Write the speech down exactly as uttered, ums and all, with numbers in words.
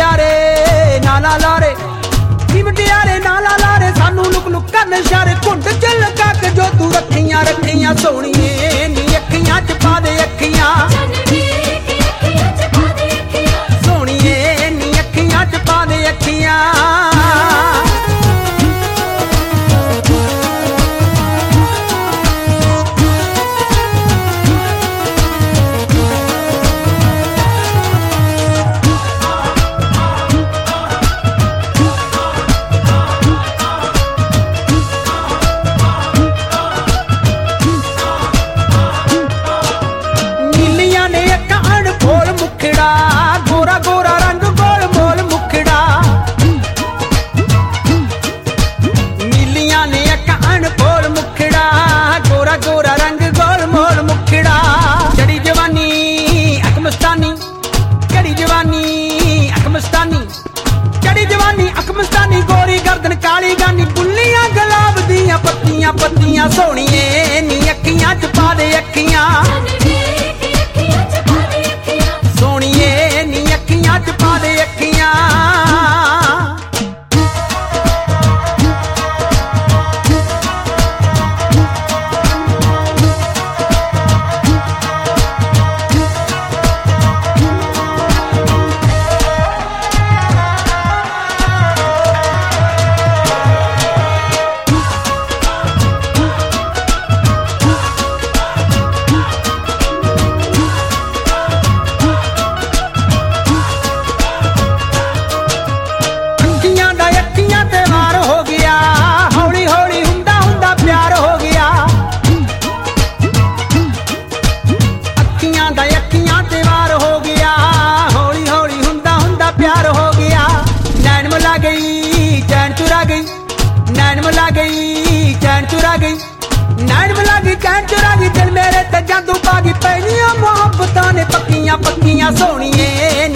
ਮੁਟਿਆਰੇ ਨਾਲਾ ਲਾਰੇ ਨੀ ਮੁਟਿਆਰੇ ਨਾਲਾ ਲਾਰੇ ਸਾਨੂੰ ਲੁਕ ਲੁਕ ਕਰਨ ਇਸ਼ਾਰੇ ਘੁੰਡ ਚ ਲਗਾ ਕੇ ਜੋ ਤੂੰ ਰੱਖੀਆਂ ਰੱਖੀਆਂ ਸੋਹਣੀਏ ਨੀ ਅੱਖੀਆਂ ਚ ਪਾ ਦੇ ਅੱਖੀਆਂ ਸੋਹਣੀਏ ਨੀ ਅੱਖੀਆਂ ਚ ਪਾ ਦੇ ਅੱਖੀਆਂ गोरा गोरा रंग गोल मोल मुखड़ा नीलिया ने एक अनपोल मुखड़ा गोरा गोरा रंग गोल मोल मुखड़ा चढ़ी जवानी अकमस्तानी चढ़ी जवानी अकमस्तानी चढ़ी जवानी अकमस्तानी गोरी गर्दन काली गानी बुल्लियां गुलाब दियां पत्तियां पत्तियां सोहणीए नी अखियां च पा दे अखियां सोहणीए नी अखियां च पा दे अखियां नैन मिला गई चैन चुरा गई नैन मिला गई चैन चुरा गई दिल मेरे ते जादू पा गई पहलियां मोहब्बतां ने पक्कियां पक्कियां सोहणीए